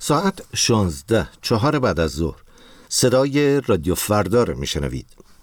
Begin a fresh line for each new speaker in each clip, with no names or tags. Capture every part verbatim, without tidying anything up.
ساعت شانزده چهار بعد از ظهر صدای رادیو فردا رو میشنوید.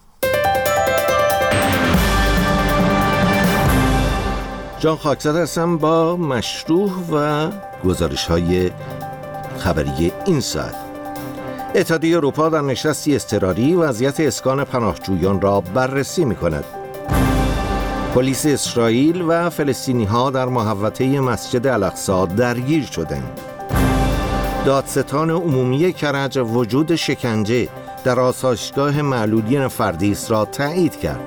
جان خاکزاد هستم با مشروح و گزارش های خبری این ساعت. اتحادیه اروپا در نشستی اضطراری وضعیت اسکان پناهجویان را بررسی می کند. پلیس اسرائیل و فلسطینی ها در محوطه مسجد الاقصی درگیر شدند. دادستان عمومی کرج وجود شکنجه در آسایشگاه معلولین فردیس را تایید کرد.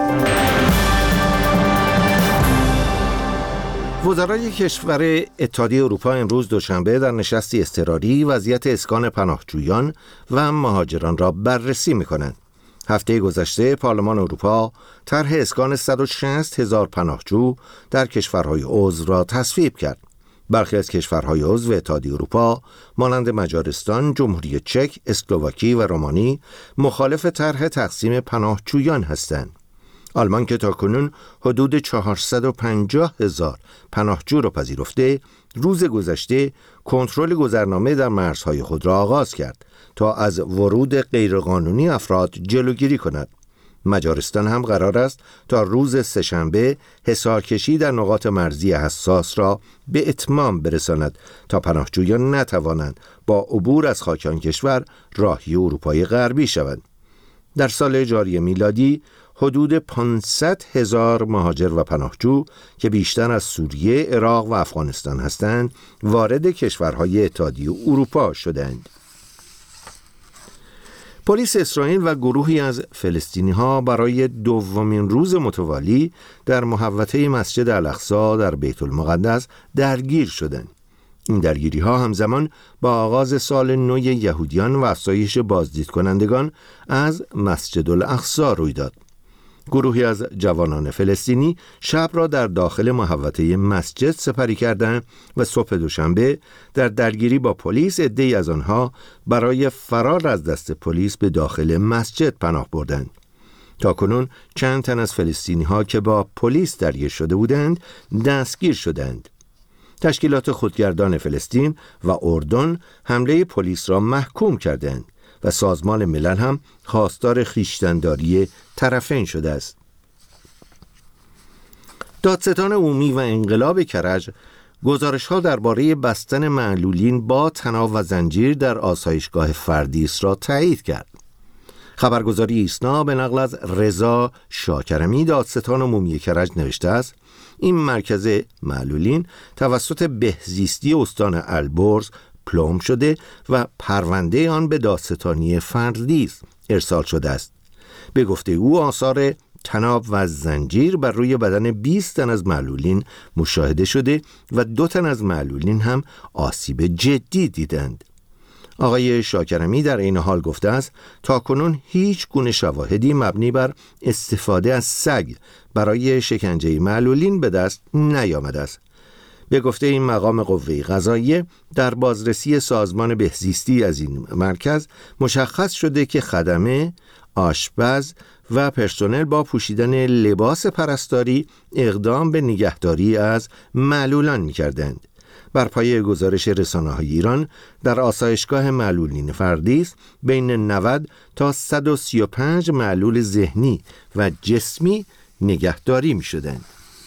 وزرای کشور اتحادیه اروپا امروز دوشنبه در نشستی اضطراری وضعیت اسکان پناهجویان و مهاجران را بررسی می‌کنند. هفته گذشته پارلمان اروپا طرح اسکان صد و شصت هزار پناهجو در کشورهای عضو را تصویب کرد. برخی از کشورهای عضو اتحادیه اروپا مانند مجارستان، جمهوری چک، اسلواکی و رومانی مخالف طرح تقسیم پناهجویان هستند. آلمان که تاکنون حدود چهارصد و پنجاه هزار پناهجو را پذیرفته، روز گذشته کنترل گذرنامه در مرزهای خود را آغاز کرد تا از ورود غیرقانونی افراد جلوگیری کند. مجارستان هم قرار است تا روز سه‌شنبه حصارکشی در نقاط مرزی حساس را به اتمام برساند تا پناهجویان نتوانند با عبور از خاک آن کشور راهی اروپای غربی شوند. در سال جاری میلادی حدود پانصد هزار مهاجر و پناهجو که بیشتر از سوریه، عراق و افغانستان هستند، وارد کشورهای اتحادیه اروپا شدند. پلیس اسرائیل و گروهی از فلسطینی ها برای دومین روز متوالی در محوطه مسجد الاقصی در بیت المقدس درگیر شدند. این درگیری ها همزمان با آغاز سال نو یهودیان و افزایش بازدید کنندگان از مسجد الاقصی روی داد. گروهی از جوانان فلسطینی شب را در داخل محوطه مسجد سپری کردند و صبح دوشنبه در درگیری با پلیس عده‌ای از آنها برای فرار از دست پلیس به داخل مسجد پناه بردند. تاکنون چند تن از فلسطینی ها که با پلیس درگیر شده بودند دستگیر شدند. تشکیلات خودگردان فلسطین و اردن حمله پلیس را محکوم کردند و سازمان ملل هم خواستار خویشتن‌داری طرفین شده است. دادستان عمومی و انقلاب کرج گزارش‌ها درباره بستن معلولین با طناب و زنجیر در آسایشگاه فردیس را تایید کرد. خبرگزاری ایسنا به نقل از رضا شاکرمی دادستان عمومی کرج نوشته است: این مرکز معلولین توسط بهزیستی استان البرز پلم شده و پرونده آن به دادستانی فردیس ارسال شده است. به گفته او آثار طناب و زنجیر بر روی بدن بیست تن از معلولین مشاهده شده و دو تن از معلولین هم آسیب جدی دیدند. آقای شاکرمی در این حال گفته است تاکنون هیچ گونه شواهدی مبنی بر استفاده از سگ برای شکنجه معلولین به دست نیامده است. به گفته این مقام قوه قضاییه در بازرسی سازمان بهزیستی از این مرکز مشخص شده که خدمه، آشپز و پرسنل با پوشیدن لباس پرستاری اقدام به نگهداری از معلولان می‌کردند. بر پایه گزارش رسانه‌های ایران در آسایشگاه معلولین فردیس بین نود تا صد و سی و پنج معلول ذهنی و جسمی نگهداری می‌شدند.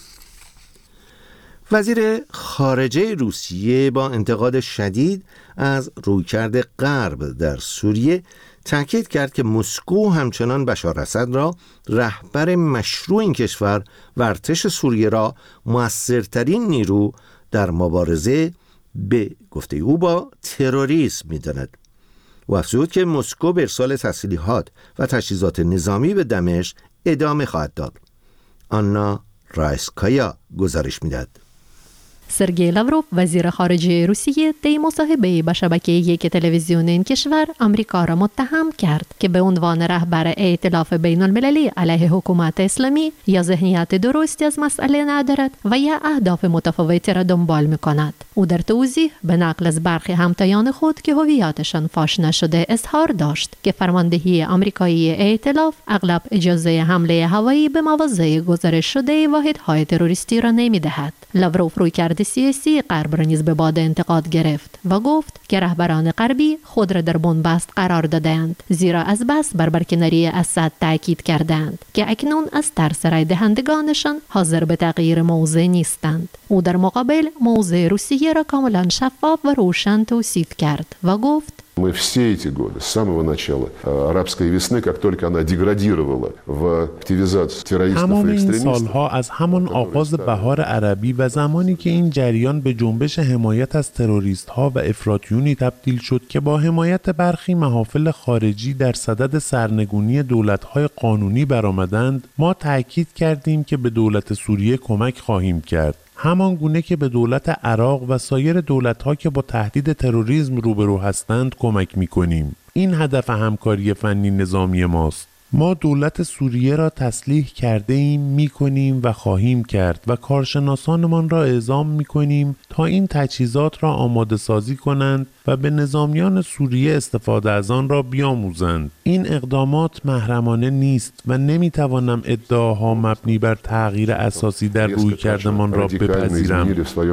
وزیر خارجه روسیه با انتقاد شدید از رویکرد غرب در سوریه تاکید کرد که مسکو همچنان بشار اسد را رهبر مشروع این کشور و ارتش سوریه را مؤثرترین نیرو در مبارزه به گفته او با تروریسم می‌داند. او افزود که مسکو به ارسال تسلیحات و تجهیزات نظامی به دمشق ادامه خواهد داد. آنا رایسکایا گزارش می‌دهد.
سرگئی لاوروف وزیر خارجه روسیه طی مصاحبه‌ای با شبکه یک تلویزیون این کشور آمریکا را متهم کرد که به عنوان رهبر ائتلاف بین المللی علیه حکومت اسلامی یا ذهنیت درستی از مسئله ندارد و یا اهداف متفاوتی را دنبال می‌کند. او در توضیح به نقل از برخی همتایان خود که هویتشان فاش نشده اظهار داشت که فرماندهی آمریکایی ائتلاف اغلب اجازه حمله هوایی به مواضع گزارش شده واحدهای تروریستی را نمی‌دهد. لاوروف روی کرد عملکرد سیاسی غرب را نیز به باد انتقاد گرفت و گفت که رهبران غربی خود را در بنبست قرار دادند، زیرا از بس بر برکناری اسد تاکید کردند که اکنون از ترس رای دهندگانشان حاضر به تغییر موضع نیستند. او در مقابل موضع روسیه را کاملا شفاف و روشن توصیف کرد و گفت
Мы все эти годы, с самого начала арабской весны, как только она деградировала в активизацию террористов и
تمام این
экстремистов.
سالها از همان آغاز بهار عربی و زمانی که این جریان به جنبش حمایت از تروریست ها و افراطیونی تبدیل شد که با حمایت برخی محافل خارجی در صدد سرنگونی دولت های قانونی برآمدند، ما تأکید کردیم که به دولت سوریه کمک خواهیم کرد، همان گونه که به دولت عراق و سایر دولت‌ها که با تهدید تروریسم روبرو هستند کمک می‌کنیم. این هدف همکاری فنی نظامی ماست. ما دولت سوریه را تسلیح کرده ایم، می‌کنیم و خواهیم کرد و کارشناسانمان را اعزام می‌کنیم تا این تجهیزات را آماده سازی کنند و به نظامیان سوریه استفاده از آن را بیاموزند. این اقدامات محرمانه نیست و نمی‌توانم ادعاها مبنی بر تغییر اساسی در رویکردمان را بپذیرم.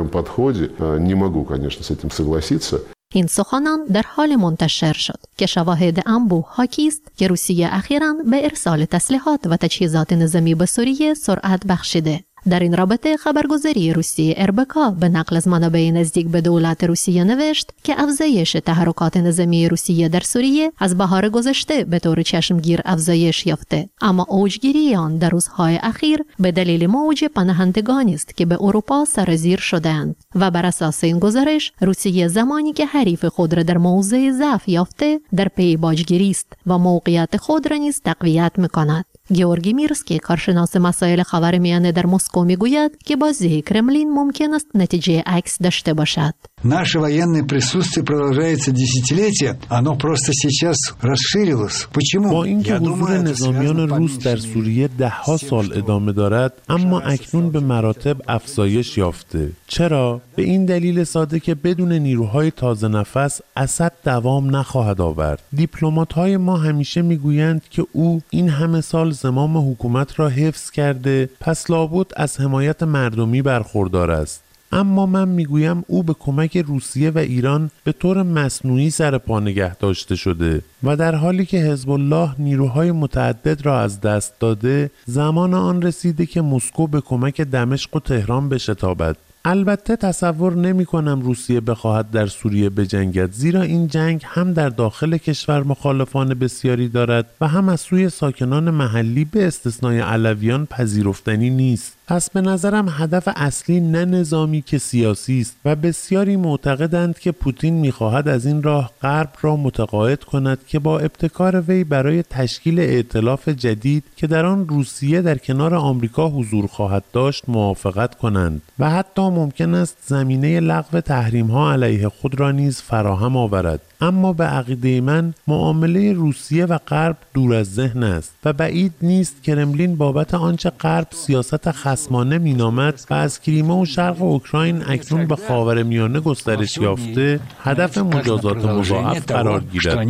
این سخنان در حال منتشر شد که شواهد انبوه حاکی است که روسیه اخیراً به ارسال تسلیحات و تجهیزات نظامی به سوریه سرعت بخشیده. در این رابطه خبرگزاری روسیه اربکا به نقل از منابع نزدیک به دولت روسیه نوشت که افزایش تحرکات نظامی روسیه در سوریه از بهار گذشته به طور چشمگیر افزایش یافته، اما اوجگیری آن در روزهای اخیر به دلیل موج پناهندگانی است که به اروپا سرازیر شدند و بر اساس این گزارش روسیه زمانی که حریف خود را در موضع ضعف یافته در پی باجگیری است و موقعیت خود را نیز تقویت می‌کند. گیورگی میرسکی کارشناس مسائل خاورمیانه در مسکو میگوید که بازی کرملین ممکن است نتیجه عکس داشته باشد.
Наше военное присутствие продолжается десятилетия, оно просто сейчас расширилось. Почему?
با اینکه حضور نظامیان روس در سوریه ده ها سال ادامه دارد، اما اکنون به مراتب افزایش یافته. چرا؟ به این دلیل ساده که بدون نیروهای تازه نفس اسد دوام نخواهد آورد. دیپلمات‌های ما همیشه میگویند که او این همه سال زمام حکومت را حفظ کرده، پس لابد از حمایت مردمی برخوردار است. اما من میگویم او به کمک روسیه و ایران به طور مصنوعی سر پا نگه داشته شده و در حالی که حزب الله نیروهای متعدد را از دست داده، زمان آن رسیده که مسکو به کمک دمشق و تهران بشتابد. البته تصور نمی کنم روسیه بخواهد در سوریه بجنگد، زیرا این جنگ هم در داخل کشور مخالفان بسیاری دارد و هم از سوی ساکنان محلی به استثنای علویان پذیرفتنی نیست. پس به نظرم هدف اصلی نه نظامی که سیاسی است و بسیاری معتقدند که پوتین می‌خواهد از این راه غرب را متقاعد کند که با ابتکار وی برای تشکیل ائتلاف جدید که در آن روسیه در کنار آمریکا حضور خواهد داشت موافقت کنند و حتی ممکن است زمینه لغو تحریم‌ها علیه خود را نیز فراهم آورد. اما به عقیده من معامله روسیه و غرب دور از ذهن است و بعید نیست کرملین بابت آنچه غرب سیاست خصمانه مینامد و از کریمه و شرق اوکراین اکنون به خاورمیانه گسترش یافته هدف مجازات مضاعف قرار گیرد.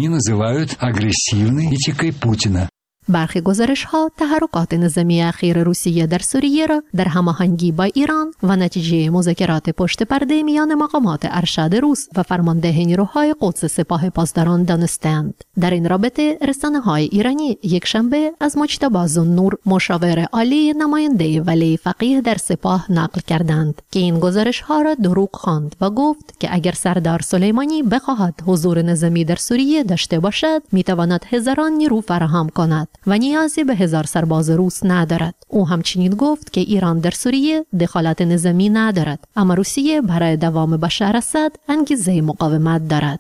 برخی گزارش‌ها تحرکات نظامی اخیر روسیه در سوریه را در هماهنگی با ایران و نتیجه مذاکرات پشت پرده میان مقامات ارشد روس و فرمانده نیروهای قدس سپاه پاسداران دانستند. در این رابطه رسانه‌های ایرانی یک شنبه از مجتبی ذوالنور مشاور عالی نماینده ولی فقیه در سپاه نقل کردند که این گزارش‌ها را دروغ خواند و گفت که اگر سردار سلیمانی بخواهد حضور نظامی در سوریه داشته باشد میتواند هزاران نیرو فراهم کند و نیازی به هزار سرباز روس ندارد. او همچنین گفت که ایران در سوریه دخالت نظامی ندارد، اما روسیه برای دوام بشار اسد انگیزه مقاومت دارد.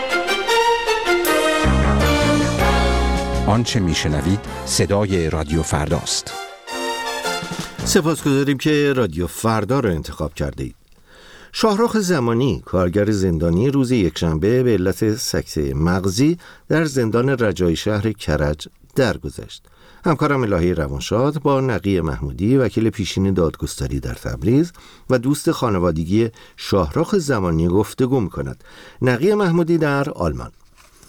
آنچه میشنوید صدای رادیو فرداست.
سپاسگزاریم که رادیو فردا را انتخاب کرده اید. شاهرخ زمانی، کارگر زندانی، روز یکشنبه به علت سکته مغزی در زندان رجایی شهر کرج درگذشت. همکارم الهی روانشاد با نقی محمودی، وکیل پیشین دادگستری در تبریز و دوست خانوادگی شاهرخ زمانی گفتگو می‌کند. نقی محمودی در آلمان.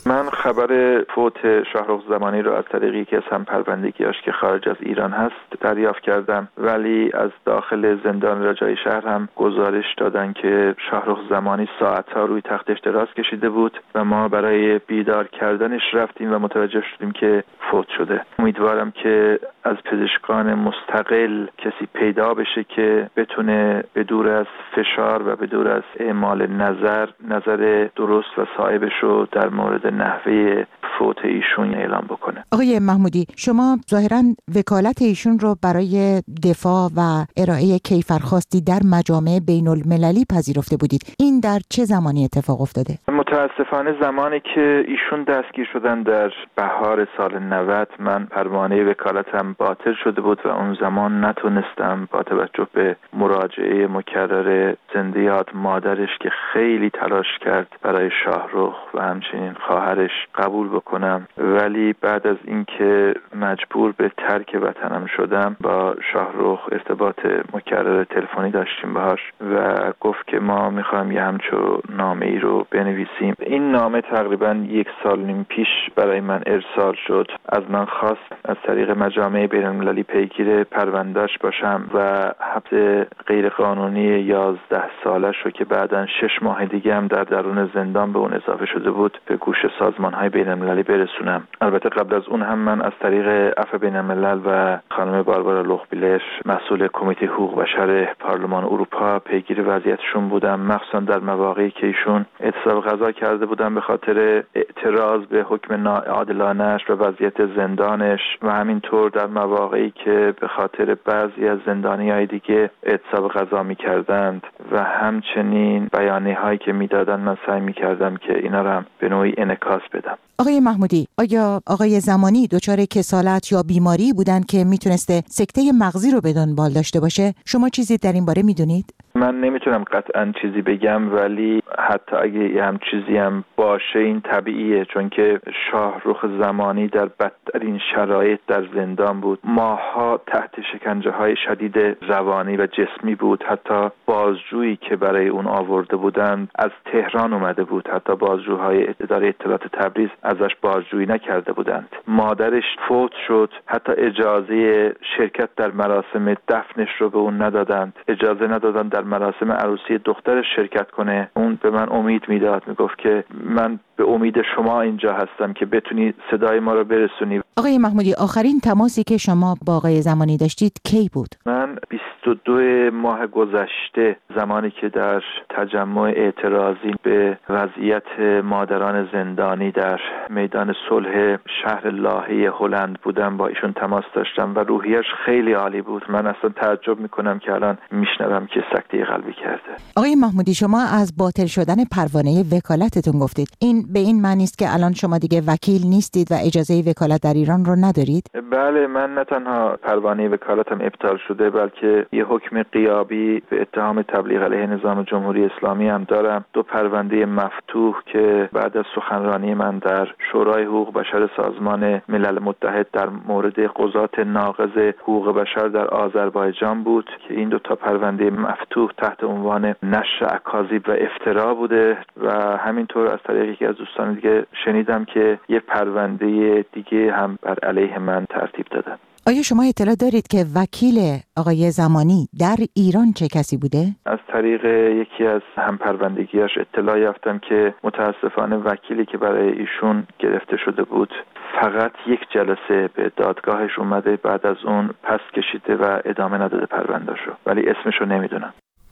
من خبر فوت شاهرخ زمانی رو از طریق یکی از همپروندگیاش که خارج از ایران هست دریافت کردم، ولی از داخل زندان رجایی شهر هم گزارش دادن که شاهرخ زمانی ساعتها روی تختش دراز کشیده بود و ما برای بیدار کردنش رفتیم و متوجه شدیم که فوت شده. امیدوارم که از پزشکان مستقل کسی پیدا بشه که بتونه به دور از فشار و به دور از اعمال نظر نظر درست و صائبش رو در مورد نحوه فوت ایشون اعلام بکنه.
آقای محمودی، شما ظاهراً وکالت ایشون رو برای دفاع و ارائه کیفرخواستی در مجامع بین المللی پذیرفته بودید. این در چه زمانی اتفاق افتاده؟
متاسفانه زمانی که ایشون دستگیر شدن در بهار سال نود، من پروانه وکالتم باطل شده بود و اون زمان نتونستم با توجه به مراجعه مکرر زنده یاد مادرش که خیلی تلاش کرد برای شاهرخ و همچنین خواهرش قبول بکنم، ولی بعد از اینکه مجبور به ترک وطنم شدم با شاهرخ ارتباط مکرر تلفنی داشتیم باهاش و گفت که ما میخوایم یه همچو نامه ای رو بنویسیم. این نامه تقریبا یک سال نیم پیش برای من ارسال شد. از من خواست از طریق مجامع بین المللی پیگیر پروندهش باشم و حبس غیر قانونی یازده سالش رو که بعداً شش ماه دیگه هم در درون زندان به اون اضافه شده بود به گوش سازمان‌های بین المللی برسونم. البته قبل از اون هم من از طریق عفو بین الملل و خانم باربارا لوخبیلر مسئول کمیته حقوق بشر پارلمان اروپا پیگیر وضعیتشون بودم، مخصوصا در مواقعی که ایشون اعتصاب غذا کرده بودن به خاطر اعتراض به حکم ناعادلانه‌اش و وضعیت زندانش و همینطور در مواقعی که به خاطر بعضی از زندانی‌های دیگه اعتصاب غذا می‌کردند و همچنین بیانیه‌هایی که می‌دادن من سعی می‌کردم که اینا رو هم به نوعی انعکاس بدم.
آقای محمودی، آیا آقای زمانی دچار کسالت یا بیماری بودند که میتونسته سکته مغزی رو به دنبال داشته باشه؟ شما چیزی در این باره میدونید؟
من نمیتونم قطعا چیزی بگم، ولی حتی اگه یه هم چیزی هم باشه این طبیعیه، چون که شاهرخ زمانی در بدترین شرایط در زندان بود. ماها تحت شکنجه های شدید روانی و جسمی بود. حتی بازجویی که برای اون آورده بودند از تهران اومده بود. حتی بازجوهای اداره اطلاعات تبریز ازش بازجویی نکرده بودند. مادرش فوت شد. حتی اجازه شرکت در مراسم دفنش رو به اون ندادند. اجازه ندادند در مراسم عروسی دخترش شرکت کنه. اون به من امید میداد، میگفت که من به امید شما اینجا هستم که بتونی صدای ما رو برسونی.
آقای محمودی، آخرین تماسی که شما با آقای زمانی داشتید کی بود؟
من بیست و دو ماه گذشته، زمانی که در تجمع اعتراضی به وضعیت مادران زندانی در میدان صلح شهر لاهه هلند بودم، با ایشون تماس داشتم و روحیش خیلی عالی بود. من اصلا تعجب میکنم که الان میشنوم که سکته قلبی کرده.
آقای محمودی، شما از باطل شدن پروانه وکالتتون گفتید. این به این معنی است که الان شما دیگه وکیل نیستید و اجازه وکالت در ایران رو ندارید؟
بله، من نه تنها پروانه وکالتم ابطال شده، بلکه یه حکم غیابی به اتهام تبلیغ علیه نظام جمهوری اسلامی هم دارم. دو پرونده مفتوح که بعد از سخنرانی من در شورای حقوق بشر سازمان ملل متحد در مورد قضات ناقض حقوق بشر در آذربایجان بود که این دو تا پرونده مفتوح تحت عنوان نشر اکاذیب و افترا بوده و همینطور از طریق یکی از دوستان دیگه شنیدم که یه پرونده دیگه هم بر علیه من ترتیب دادن.
آیا شما اطلاع دارید که وکیل آقای زمانی در ایران چه کسی بوده؟
از طریق یکی از همپروندگیاش اطلاع یافتم که متاسفانه وکیلی که برای ایشون گرفته شده بود فقط یک جلسه به دادگاهش اومده، بعد از اون پس کشیده و ادامه نداده پروندهشو، ولی اسمشو نمیدونم.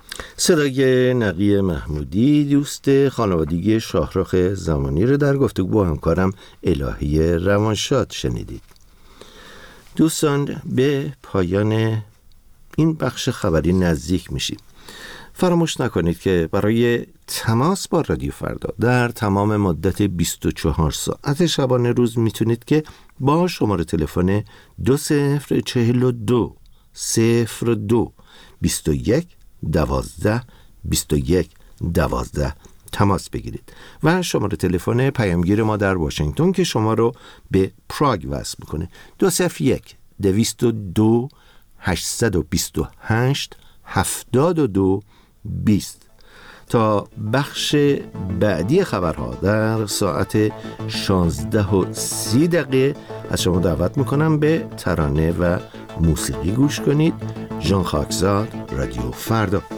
صدای نقی محمودی، دوست خانوادگی شاهرخ زمانی رو در گفتگو با همکارم الهی روانشاد شنیدید. دوستان، به پایان این بخش خبری نزدیک میشیم. فراموش نکنید که برای تماس با رادیو فردا در تمام مدت بیست و چهار ساعت شبانه روز میتونید که با شماره تلفن دو صفر چهل و دو صفر دو بیست و یک دوازده بیست و یک دوازده تماس بگیرید و شماره تلفن پیامگیر ما در واشنگتن که شما رو به پراگ وصل میکنه دو صفر یک دویست و دو هشتصد و بیست و هشت هفتاد و دو بیست. تا بخش بعدی خبرها در ساعت شانزده و سی دقیقه از شما دعوت میکنم به ترانه و موسیقی گوش کنید. ژان خاکزاد، رادیو فردا.